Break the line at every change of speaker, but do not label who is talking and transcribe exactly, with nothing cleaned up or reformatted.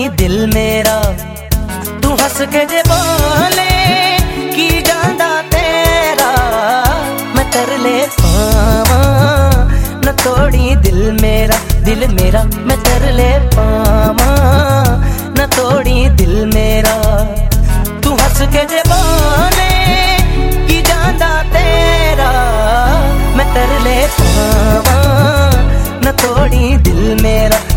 दिल मेरा, तू हंस के जे बोले की जांदा तेरा, मैं तरले पावां न तोड़ी दिल मेरा, दिल मेरा मैं तरले पावां।